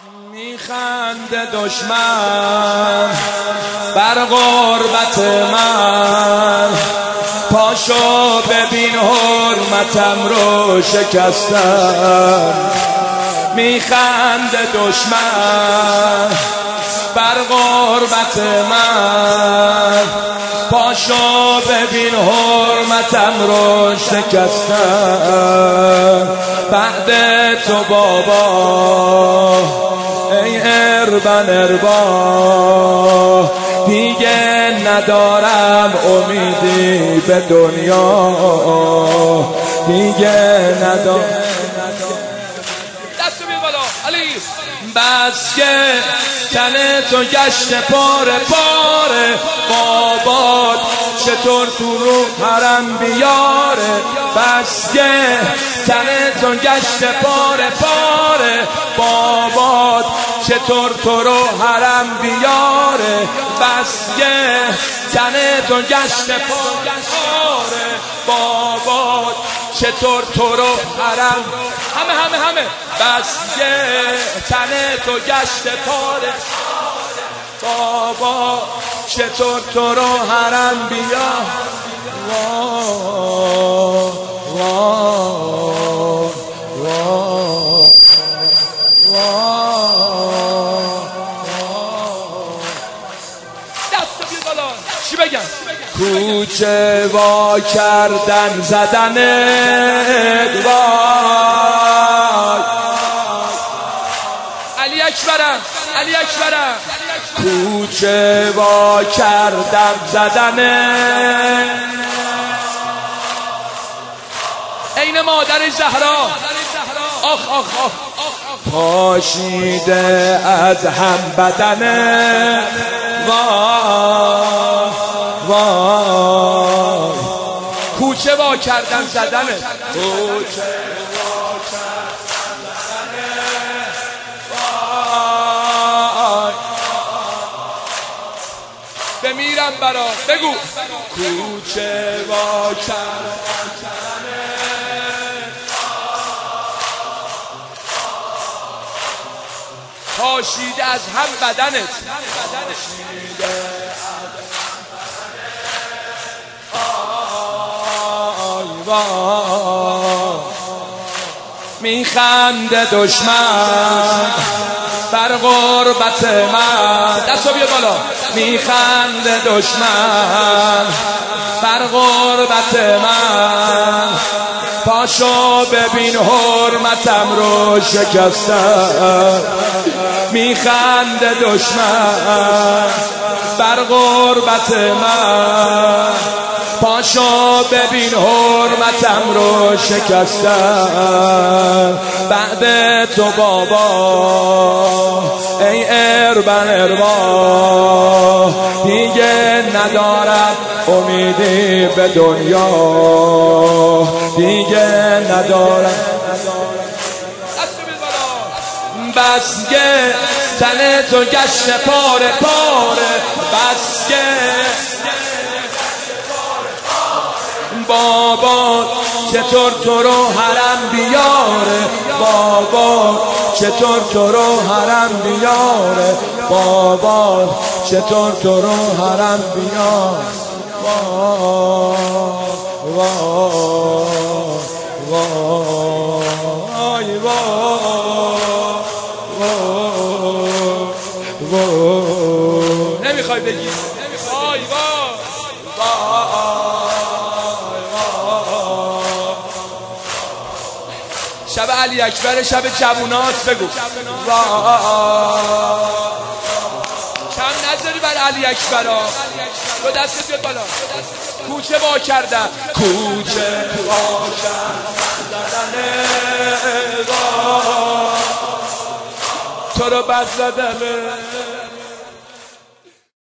میخنده دشمن بر غربت من، پاشو ببین حرمتم رو شکستن. میخنده دشمن بر غربت من، پاشو ببین حرمتم رو شکستن. بعد تو بابا ای اربن اربا، دیگه ندارم امیدی به دنیا، دیگه ندارم. دستو بیر بالا علی. بس که تن تو گشت پاره پاره، بابات چطور تو رو حرم بیاره. بس که تن تو گشت پاره پاره، بابات چطور تو رو حرم بیاره. بس که تن تو گشت پاره پاره، بابات چطور تو رو حرم. همه بس که تن تو گشت پاره، بابا چطور تو رو حرم بیا. دستو بیر بالا. چی بگم؟ کوچه وا کردن زدنت وای. علی اکبرم علی اکبرم. کوچه وا کردم زدنت، عین مادر زهرا. آخ آخ آخ. پاشیده از هم بدنت وای وای. کوچه وا کردن زدنت، کوچه وا کردم زدنت وای. بمیرم برا. بگو. کوچه وا کردم پاشیده از هم بدنت. میخنده دشمن بر غربت من. دستو بیا بالا. میخنده دشمن بر غربت من، پاشو ببین حرمتم رو شکستن. میخنده دشمن بر غربت من، پاشو ببین حرمتم رو شکستن. بعد تو بابا ای اربن اربا، دیگه ندارم امیدی به دنیا، دیگه ندارم. بس که تن تو گشت پاره پاره، بس که بابا چطور تو رو حرم بیاره. بابا چطور تو رو حرم بیاره. بابا چطور تو رو حرم بیاره. وای وای. نمیخوای بگی. وای وای. شب علی اکبر، شب جوونات. بگو. کم نذاری بر علی اکبرا. دو دستت بیاد بالا. کوچه وا کردم. کوچه وا کردن تو رو بد زدنه.